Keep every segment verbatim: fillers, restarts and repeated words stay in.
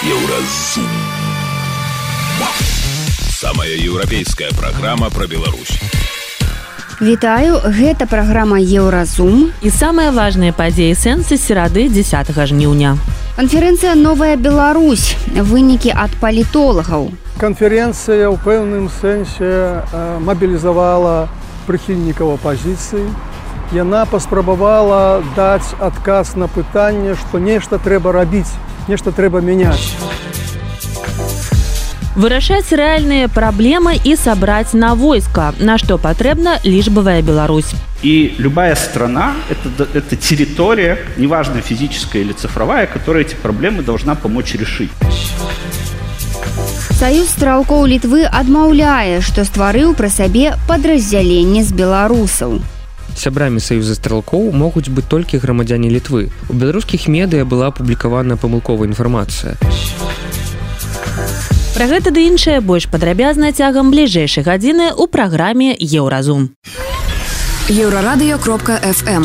Еўразум. Самая еўрапейская праграма пра Беларусь. Вітаю, гэта праграма Еўразум. І самыя важныя падзеі сэнсы серады дзесятага жніўня. Канферэнцыя «Новая Беларусь». Вынікі ад палітолагаў. Канферэнцыя ў пэўным сэнсе мабілізавала прыхільнікаў апазіцыі. Яна паспрабавала даць адказ на пытанне, што нешта трэба рабіць, нешта трэба мяняць. Вырашаць рэальныя праблемы і сабраць на войска, на што патрэбна лічбавая Беларусь. И любая страна это, – это территория, неважно физическая или цифровая, которая эти проблемы должна помочь решить. Саюз стралкоў Літвы адмаўляе, што стварыў пры сабе падраздзяленне з беларусаў. Сябрамі саюза стралкоў могуць быць толькі грамадзяне Літвы. У беларускіх медыа была апублікавана памылковая інфармацыя. Пра гэта ды іншае больш падрабязна цягам бліжэйшай гадзіны ў праграме Еўразум. Еўрарадыё кропка эф эм.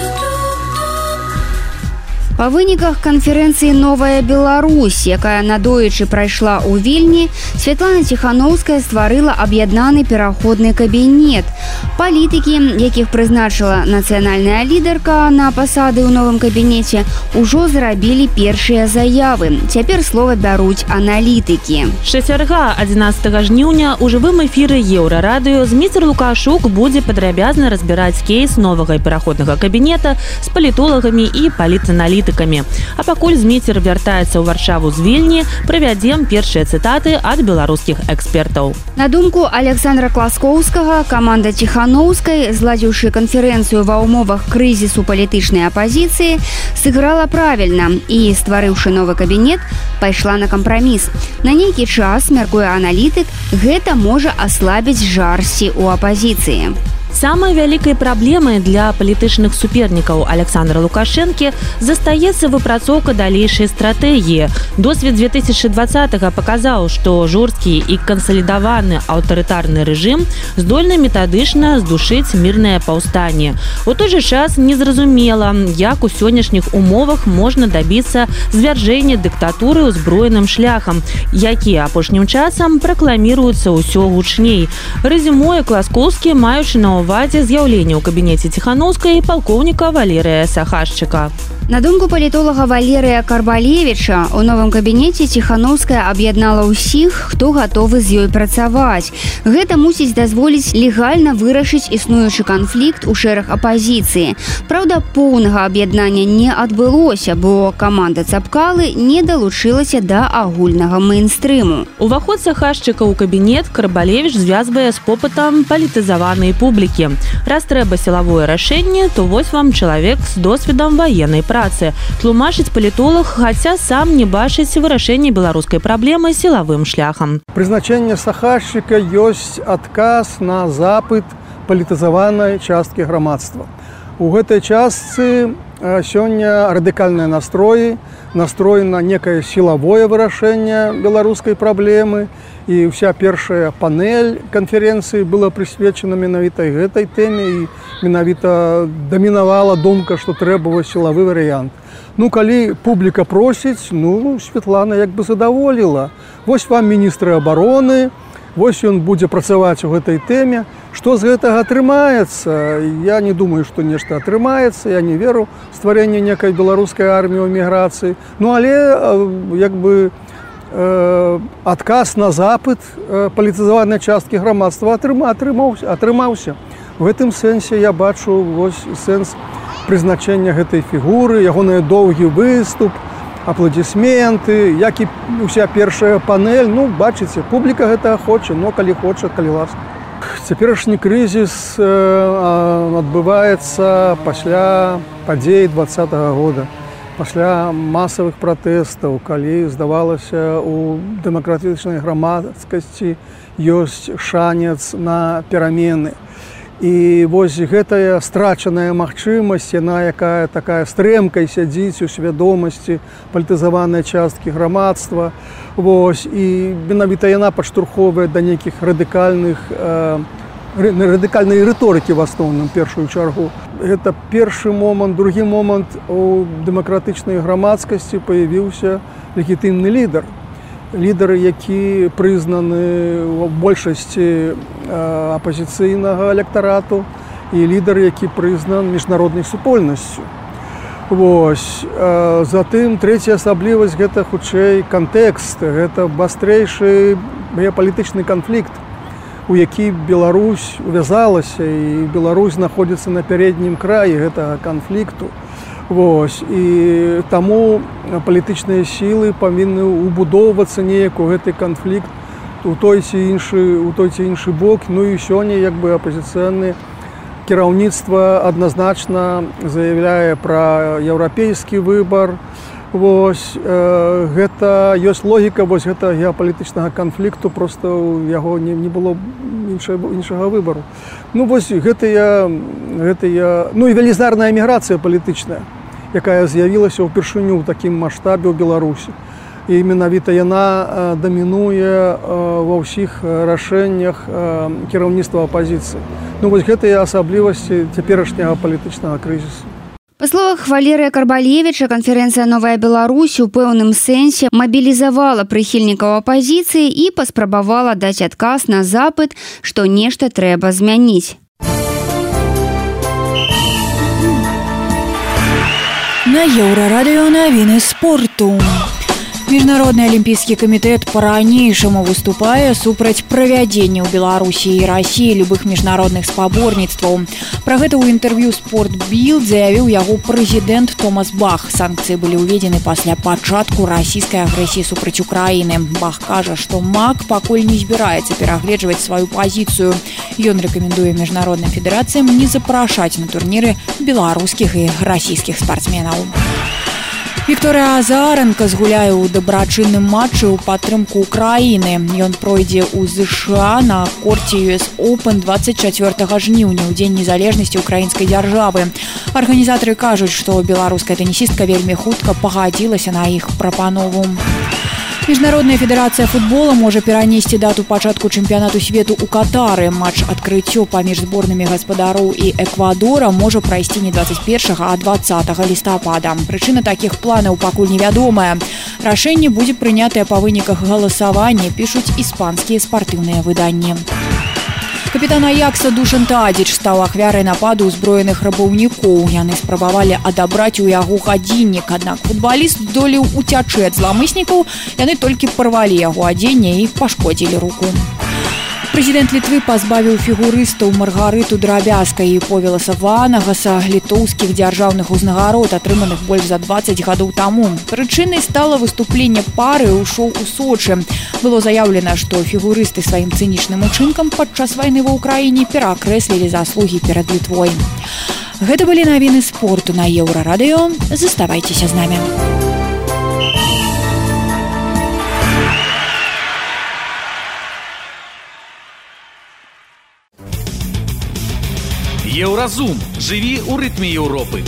Па выніках канферэнцыі «Новая Беларусь», якая надоечы прайшла ў Вільні, Святлана Ціханаўская стварыла аб'яднаны пераходны кабінет. Палітыкі, якіх прызначыла нацыянальная лідарка на пасады ў новым кабінеце, ужо зрабілі першыя заявы. Цяпер слова бяруць аналітыкі. Чацвярга адзінаццатага жніўня ў жывым эфіры Еўрарадыё Зміцер Лукашук будзе падрабязна разбіраць кейс новага пераходнага кабінета з палітолагамі і палітаналітыкамі. А пакуль Зміцер вяртаецца ў Варшаву з Вільні, правядзем першыя цытаты ад беларускіх экспертаў. На думку Александра Класкоўскага, каманда Ціханаўскай, зладзіўшы канферэнцыю ва ўмовах крызісу палітычнай апазіцыі, сыграла правільна і, стварыўшы новы кабінет, пайшла на кампраміс. На нейкі час, мяркуе аналітык, гэта можа аслабіць жарсці ў апазіцыі. Самай вялікай праблемай для палітычных супернікаў Александра Лукашэнкі застаецца выпрацоўка далейшай стратэгіі. Досвед две тысячы двадцатага паказаў, што жорсткі і кансалідаваны аўтарытарны рэжым здольны метадычна здушыць мірнае паўстанне. У той жа час незразумела, як у сённяшніх умовах можна дабіцца звяржэння дыктатуры ўзброеным шляхам, які апошнім часам пракламіруюцца ўсё гучней. Рэзюмуе Класкоўскі, маючы на увазе з'яўлення ў кабінеце Ціханаўскай і палкоўніка Валерыя Сахашчыка. На думку палітолага Валерыя Карбалевіча, у новым кабінеце Ціханаўская аб'яднала ўсіх, хто гатовы з ёй працаваць. Гэта мусіць дазволіць легальна вырашыць існуючы канфлікт у шэраг апазіцыі. Праўда, поўнага аб'яднання не адбылося, бо каманда Цапкалы не далучылася да агульнага мэйнстрыму. Уваход Сахашчыка ў кабінет Карбалевіч звязвае з попытам палітызаванай публікі. Раз трэба сілавое рашэнне, то вось вам чалавек з досведам ваеннай працы. Тлумачыць палітолог, хаця сам не бачыць вырашэнне беларускай праблемы сілавым шляхам. Прызначэнне Сахашчыка ёсць адказ на запыт палітызаванай часткі грамадства. У гэтай частцы сёння радыкальныя настроі, настрой на некае сілавое вырашэнне беларускай праблемы, і ўся першая панель канферэнцыі была прысвечана менавіта гэтай тэме, і менавіта дамінавала думка, што трэба сілавы варыянт. Ну, калі публіка просіць, ну, Светлана як бы задаволіла. Вось вам міністры абароны, вось ён будзе працаваць у гэтай тэме. Што з гэтага атрымаецца? Я не думаю, што нешта атрымаецца, я не веру ў стварэнне некай беларускай арміі ў эміграцыі. Ну, але як бы адказ на запыт палітызаванай часткі грамадства атрымаўся. атрымаўся. В гэтым сэнсе я бачу вось сэнс прызначэння гэтай фігуры, ягоны доўгі выступ, апладысменты, як і ўся першая панель. Ну, бачыце, публіка гэтага хоча, но калі хоча, калі ласка. Цяперашні крызіс адбываецца пасля падзей двадцатага года. Пасля масавых пратэстаў, калі, здавалася, у дэмакратычнай грамадскасці ёсць шанец на перамены. І вось гэтая страчаная магчымасць, яна якая такая стрэмкай сядзіць у свядомасці палітызаванай часткі грамадства. Вось, і менавіта яна падштурхоўвае да нейкіх радыкальных радыкальнай рыторыкі в асноўным першую чаргу. Гэта першы момант, другі момант у дэмакратычнай грамадскасці паявіўся легітымны лідар. Лідары, які прызнаны ў большасці апазіцыйнага электарату і лідар, які прызнан міжнароднай супольнасцю. Вось. Затым трэцяя асаблівасць гэта хутчэй кантэкст, гэта вастрейшы геапалітычны канфлікт, у які Беларусь увязалася, і Беларусь знаходзіцца на пярэднім краі гэтага канфлікту. Вось. І таму палітычныя сілы павінны убудоўвацца неяк у гэты канфлікт у той ці іншы, у той ці іншы бок. Ну і сёння як бы апазіцыйнае кіраўніцтва адназначна заявляе пра еўрапейскі выбар. Вось. Э, гэта ёсць логіка вось гэта геапалітычнага канфлікту, проста ў яго не, не было іншага, іншага выбару. Ну вось гэтыя, гэтыя, ну і велізарная эміграцыя палітычная, якая з'явілася ўпершыню ў такім маштабе ў Беларусі. І менавіта яна дамінуе ва ўсіх рашэннях кіраўніцтва апазіцыі. Ну вось гэтыя асаблівасці цяперашняга палітычнага крызісу. Па словах Валерыя Карбалевіча, канферэнцыя «Новая Беларусь» у пэўным сэнсе мабілізавала прыхільнікаў апазіцыі і паспрабавала даць адказ на запыт, што нешта трэба змяніць. На Еўрарадыё навіны спорту. Міжнародны алімпійскі камітэт па-ранейшаму выступае супраць правядзення ў Беларусі і Расіі любых міжнародных спаборніцтваў. Пра гэта ў інтэрв'ю «Спортбілд» заявіў яго прэзідэнт Томас Бах. Санкцыі былі ўведзены пасля пачатку расійскай агрэсіі супраць Украіны. Бах кажа, што МАК пакуль не збіраецца перагледжваць сваю пазіцыю. Ён рэкамендуе міжнародным федэрацыям не запрашаць на турніры беларускіх і расійскіх спартсменаў. Вікторыя Азаранка згуляе ў дабрачынным матчы ў падтрымку Украіны. Ён пройдзе ў ЗША на корце ю эс Open двадцать чацвёртага жніўня ў дзень незалежнасці украінскай дзяржавы. Арганізатары кажуць, што беларуская тэнісістка вельмі хутка пагадзілася на іх прапанову. Міжнародная федэрацыя футбола можа перанесці дату пачатку чэмпіянату свету ў Катары. Матч адкрыццё паміж зборнымі гаспадароў і Эквадора можа прайсці не двадцать першага, а двадцатага лістапада. Прычына такіх планаў пакуль невядомая. Рашэнне будзе прынятае па выніках галасавання, пішуць іспанскія спартыўныя выданні. Капітан Аякса Душан Тадзіч стаў ахвярай нападу ўзброеных рабаўнікоў. Яны спрабавалі адабраць у яго гадзіннік, аднак футбаліст здолеў уцячы ад зламыснікаў, яны толькі парвалі яго адзенне і пашкодзілі руку. Прэзідэнт Літвы пазбавіў фігурыстаў Маргарыту Драбязкай і Повіласа Ванагаса літоўскіх дзяржаўных узнагарод, атрыманых больш за двадцать гадоў таму. Прычынай стала выступленне пары ў шоу у Сочы. Было заяўлена, што фігурысты сваім цынічным учынкам падчас вайны ва ўкраіне пераакрэслілі заслугі перад Літвой. Гэта былі навіны спорту на Еўрарадыё. Заставайцеся з намі. Еўразум. Жыві ў рытме Еўропы.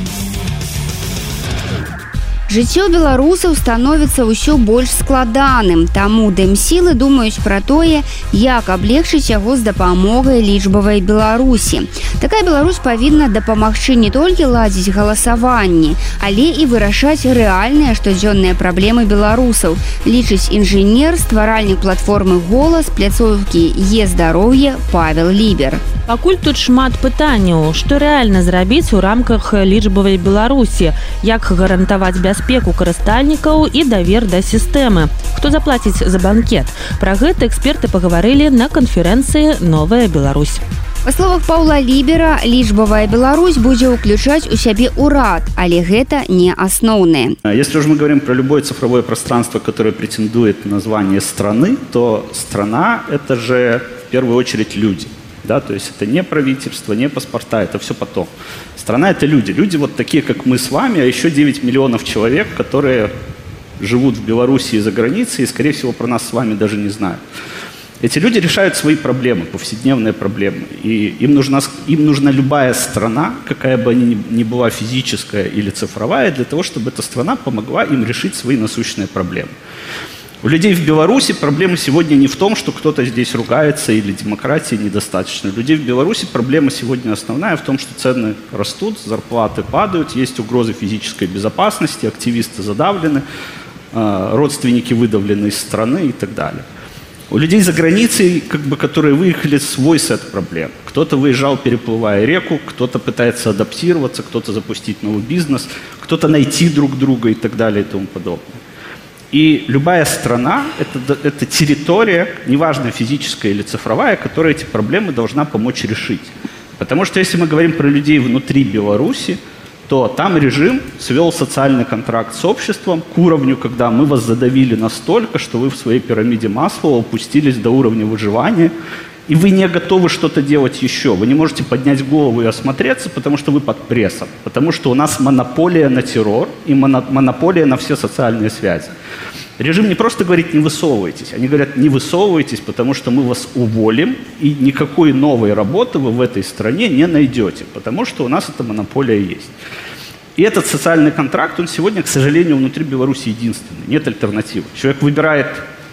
Жыццё беларусаў становіцца ўсё больш складаным, таму дэмсілы думаюць пра тое, як аблегчыць яго з дапамогай лічбавай Беларусі. Такая Беларусь павінна дапамагчы не толькі ладзіць галасаванні, але і вырашаць рэальныя штодзённыя праблемы беларусаў, лічыць інжынер, стваральнік платформы «Голас» пляцоўкі «Е-здароўе» Павел Лібер. Пакуль тут шмат пытанняў, што рэальна зрабіць у рамках лічбавай Беларусі, як гарантаваць бяспеку карыстальнікаў і давер да сістэмы. Хто заплаціць за банкет? Пра гэта эксперты пагаварылі на канферэнцыі «Новая Беларусь». Па словах Паўла Лібера, лічбавая Беларусь будзе ўключаць у сябе ўрад, але гэта не асноўнае. Если уже мы говорим про любое цифровое пространство, которое претендует на звание страны, то страна – это же в первую очередь люди. Да, то есть это не правительство, не паспорта, это все потом. Страна – это люди. Люди вот такие, как мы с вами, а еще девять миллионов человек, которые живут в Беларуси и за границей, и, скорее всего, про нас с вами даже не знают. Эти люди решают свои проблемы, повседневные проблемы. И им нужна, им нужна любая страна, какая бы она ни была, физическая или цифровая, для того, чтобы эта страна помогла им решить свои насущные проблемы. У людей в Беларуси проблема сегодня не в том, что кто-то здесь ругается или демократии недостаточно. У людей в Беларуси проблема сегодня основная в том, что цены растут, зарплаты падают, есть угрозы физической безопасности, активисты задавлены, родственники выдавлены из страны и так далее. У людей за границей, как бы, которые выехали, свой сет проблем. Кто-то выезжал, переплывая реку, кто-то пытается адаптироваться, кто-то запустить новый бизнес, кто-то найти друг друга и так далее и тому подобное. И любая страна это, – это территория, неважно физическая или цифровая, которая эти проблемы должна помочь решить. Потому что если мы говорим про людей внутри Беларуси, то там режим свел социальный контракт с обществом к уровню, когда мы вас задавили настолько, что вы в своей пирамиде Маслоу опустились до уровня выживания, и вы не готовы что-то делать еще. Вы не можете поднять голову и осмотреться, потому что вы под прессом, потому что у нас монополия на террор и монополия на все социальные связи. Режим не просто говорит «не высовывайтесь», они говорят «не высовывайтесь, потому что мы вас уволим, и никакой новой работы вы в этой стране не найдете, потому что у нас эта монополия есть». И этот социальный контракт, он сегодня, к сожалению, внутри Беларуси единственный, нет альтернативы. Человек выбирает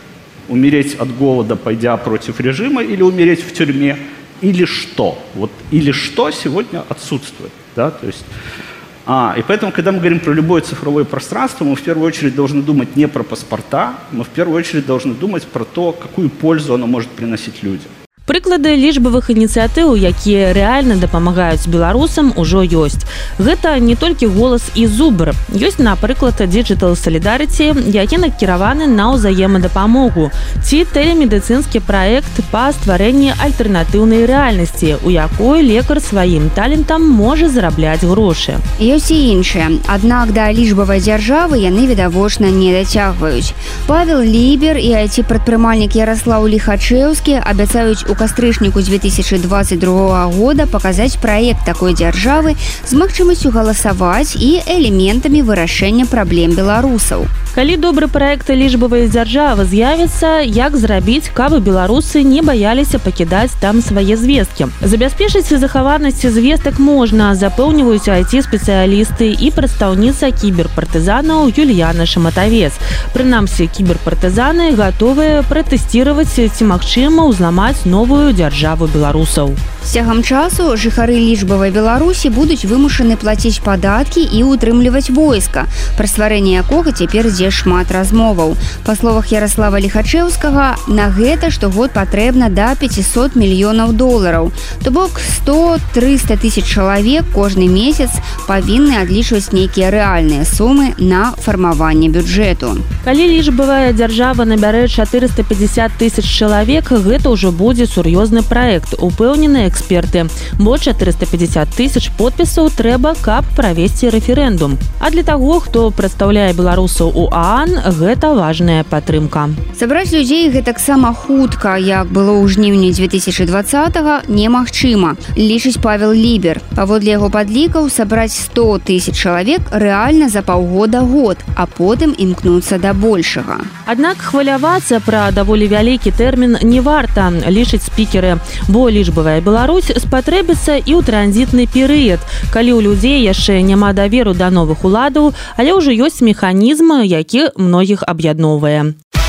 умереть от голода, пойдя против режима, или умереть в тюрьме, или что. Вот «или что» сегодня отсутствует, да, то есть... А, и поэтому, когда мы говорим про любое цифровое пространство, мы в первую очередь должны думать не про паспорта, мы в первую очередь должны думать про то, какую пользу оно может приносить людям. Прыклады лічбавых ініцыятыў, якія рэальна дапамагаюць беларусам, ужо ёсць. Гэта не толькі голас і зубр. Ёсць, напрыклад, Digital Solidarity, які накіраваны на ўзаемадапамогу, ці тэлемедыцынскі праект па стварэнні альтэрнатыўнай рэальнасці, у якой лекар сваім талентам можа зарабляць грошы. Ёсць і іншыя, аднак да лічбавай дзяржавы яны відавочна не дацягваюць. Павел Лібер і ай ти-прадпрымальнік Ярослаў Ліхачэўскі абяцаюць у кастрычніку две тысячи двадцать другого года паказаць праект такой дзяржавы з магчымасцю галасаваць і элементамі вырашэння праблем беларусаў. Калі добры праект лічбавай дзяржавы з'явіцца, як зрабіць, каб беларусы не баяліся пакідаць там свае звесткі? Забяспечыць захаванасць звестак можна, запэўніваюць ай ти-спецыялісты і прадстаўніца кіберпартызанаў Юльяна Шаматавец. Прынамсі, кіберпартызаны гатовыя пратэсціраваць, ці магчыма ўзламаць новую дзяржаву беларусаў. З цягам часу жыхары лічбавай Беларусі будуць вымушаны плаціць падаткі і утрымліваць войска, пра стварэнне якога цяпер ідзе шмат размоваў. Па словах Ярослава Ліхачэўскага, на гэта штогод патрэбна да пятьсот мільёнаў долараў. То бок сто-трыста тысяч чалавек кожны месяц павінны адлічваць нейкія рэальныя сумы на фармаванне бюджэту. Калі лічбавая дзяржава набярэ чатырыста пятьдесят тысяч чалавек, гэта ўжо будзе сур'ёзны праект, упэўненыя эксперты. Бо чатырыста пятьдесят тысяч подпісаў трэба, каб правесці рэферэндум. А для таго, хто прадстаўляе беларусаў у ААН, гэта важная падтрымка. Сабраць людзей гэтаксама хутка, як было ў жніўні две тысячи двадцатого, немагчыма, лічыць Павел Лібер. Паводле яго падлікаў, сабраць сто тысяч чалавек рэальна за паўгода-год, а потым імкнуцца да большага. Аднак хвалявацца пра даволі вялікі тэрмін не варта, лічаць спікеры, бо лічбавая Беларусь спатрэбіцца і ў транзітны перыяд, калі ў людзей яшчэ няма даверу да новых уладаў, але ўжо ёсць механізм, які многіх аб'ядноўвае.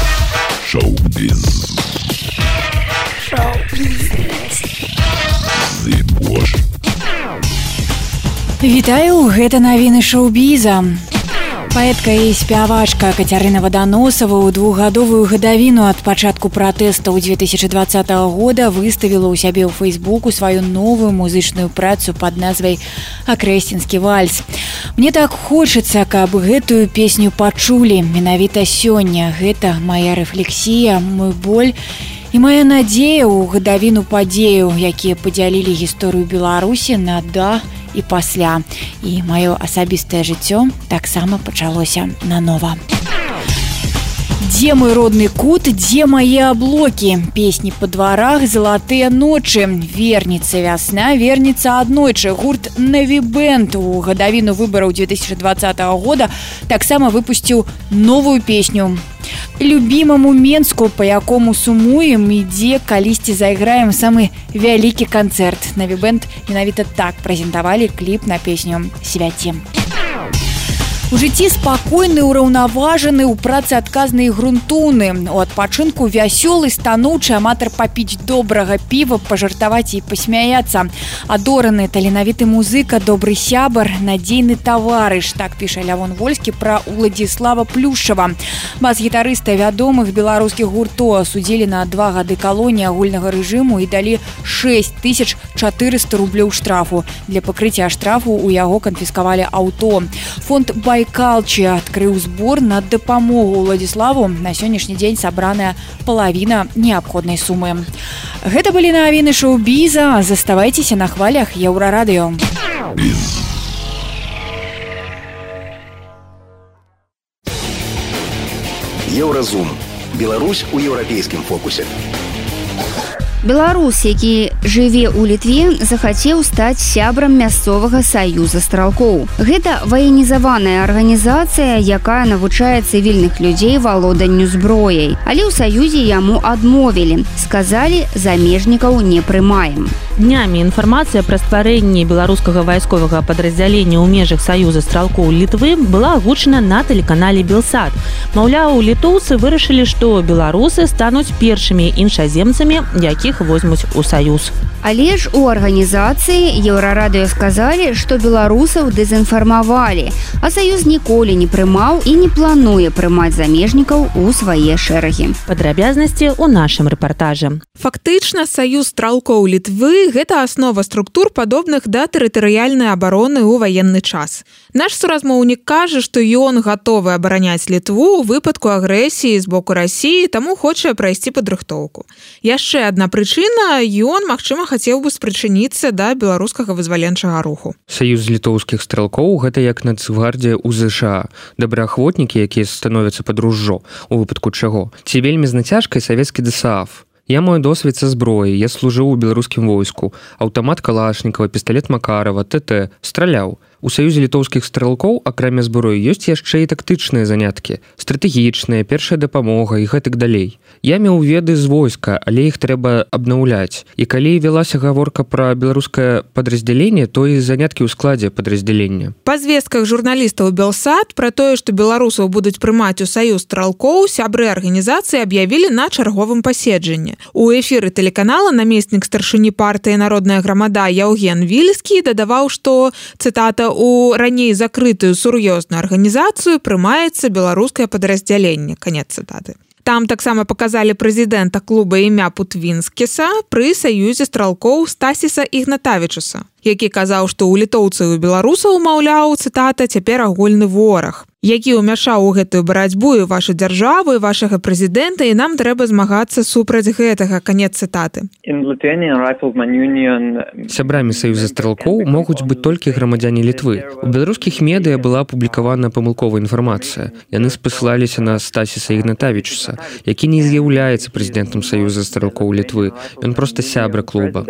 Шоу-біз. Вітаю, гэта навіны шоу-біза. Паэтка і спявачка Кацярына Ваданосава ў двухгадовую гадавіну ад пачатку пратэстаў две тысячи двадцатого года выставіла ў сябе ў Фейсбуку сваю новую музычную працу пад назвай «Акрэсцінскі вальс». Мне так хочацца, каб гэтую песню пачулі менавіта сёння. Гэта моя рэфлексія, мой боль і моя надзея ў гадавіну падзеяў, якія падзялілі гісторыю Беларусі на да і пасля. І маё асабістае жыццё таксама пачалося нанова. Дзе мой родны кут, дзе мае аблокі? Песні па дварах, залатыя ночы. Верніца вясна, верніца аднойчы. Гурт Навібэнд у гадавіну выбараў две тысячи двадцатого года таксама выпусціў новую песню. Любімаму Менску, па якому сумуем, ідзе калісьці зайграем самы вялікі канцэрт. Навібэнд менавіта так прэзентавалі кліп на песню «Свяце». У жыцці спакойны, ураўнаважаны, у працы адказны і грунтоўны. У адпачынку вясёлы, станоўчы, аматар папіць добрага піва, пажартаваць і пасмяяцца. Адораны, таленавіты музыка, добры сябар, надзейны таварыш. Так піша Лявон Вольскі пра Уладзіслава Плюшчава. Бас-гітарыста вядомых беларускіх гуртоў асудзілі на два гады калоніі агульнага рэжыму і далі шэсць тысяч чатырыста рублёў штрафу. Для пакрыцця штрафу у яго канфіскавалі аўто. Фонд Байкалчы адкрыў збор на дапамогу Уладзіславу. На сённяшні дзень сабраная палавіна неабходнай сумы. Гэта былі навіны шоу-біза. Заставайцеся на хвалях Еўрарадыё. Еўразум. Беларусь у еўрапейскім фокусе. Беларус, які жыве ў Літве, захацеў стаць сябрам мясцовага саюза стралкоў. Гэта ваенізаваная арганізацыя, якая навучае цывільных людзей валоданню зброяй. Але ў саюзе яму адмовілі. Сказалі, замежнікаў не прымаем. Днямі інфармацыя пра стварэнне беларускага вайсковага падраздзялення ў межах саюза стралкоў Літвы была агучана на тэлеканале Белсат. Маўляў, літоўцы вырашылі, што беларусы стануць першымі іншаземцамі, якіх возьмуць у саюз. Але ж у арганізацыі Еўрарадыё сказалі, што беларусаў дэзінфармавалі, а саюз ніколі не прымаў і не плануе прымаць замежнікаў у свае шэрагі. Падрабязнасці ў нашым рэпартажы. Фактычна, саюз стралкоў Літвы – гэта аснова структур, падобных да тэрытарыяльнай абароны ў ваенны час. Наш суразмоўнік кажа, што ён гатовы абараняць Літву ў выпадку агрэсіі з боку Расіі, таму хоча прайсці падрыхтоўку. Яшчэ адна прычына – ён, магчыма, хацеў бы спрычыніцца да беларускага вызваленчага руху. Саюз літоўскіх стралкоў – гэта як нацгвардія ў ЗША. Добраахвотнікі, якія становяцца пад ружжо, у выпадку чаго. Ці вельмі з нацяжкай савецкі ДСАФ. Я маю досвед са зброяй, я служыў у беларускім войску. Аўтамат Калашнікава, пісталет Макарова, ТТ. Страляў. У саюзе літоўскіх стралкоў, акрамя зброі, ёсць яшчэ і тактычныя заняткі, стратэгічныя, першая дапамога і гэтак далей. Я меў веды з войска, але іх трэба абнаўляць. І калі вялася гаворка пра беларускае падраздзяленне, то і заняткі ў складзе падраздзялення. Па звестках журналістаў Белсат пра тое, што беларусаў будуць прымаць у саюз стралкоў, сябры арганізацыі аб'явілі на чарговым паседжанні. У эфіры тэлеканала намеснік старшыні партыі «Народная грамада» Яўген Вільскі дадаваў, што, цытата, у раней закрытую сур'ёзную арганізацыю прымаецца беларускае падраздзяленне. Канец цытаты. Там таксама паказалі прэзідэнта клуба імя Путвінскіса пры саюзе стралкоў Стасіса Ігнатавічуса, які казаў, што ў літоўцаў і беларусаў, маўляў, цытата, цяпер агульны вораг, які ўмяшаў у гэтую барацьбу і вашу дзяржаву, і вашага прэзідэнта, і нам трэба змагацца супраць гэтага. Канец цытаты. Сябрамі саюза стралкоў могуць быць толькі грамадзяне Літвы. У беларускіх медыа была апублікавана памылковая інфармацыя. Яны спасылаліся на Стасіса Ігнатавічуса, які не з'яўляецца прэзідэнтам саюза стралкоў Літвы. Ён проста сябра клуба.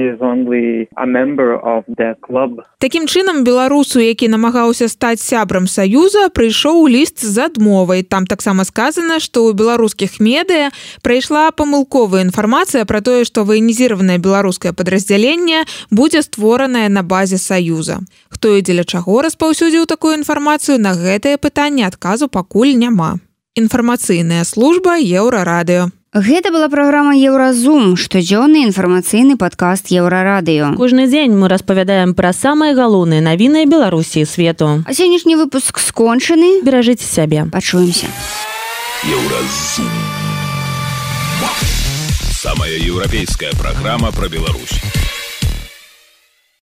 Такім чынам, беларусу, які намагаўся стаць сябрам саюза, прыйшоў ліст з адмовай. Там таксама сказана, што ў беларускіх медыа прайшла памылковая інфармацыя пра тое, што ваенізіраванае беларускае падраздзяленне будзе створанае на базе саюза. Хто і дзеля чаго распаўсюдзіў такую інфармацыю, на гэтае пытанне адказу пакуль няма. Інфармацыйная служба Еўрарадыё. Гэта была праграма «Еўразум», штодзённы інфармацыйны падкаст Еўрарадыё. Кожны дзень мы распавядаем пра самыя галоўныя навіны Беларусі і свету. А сённяшні выпуск скончаны. Беражыце сябе. Пачуемся. Еўразум. Самая еўрапейская праграма пра Беларусь.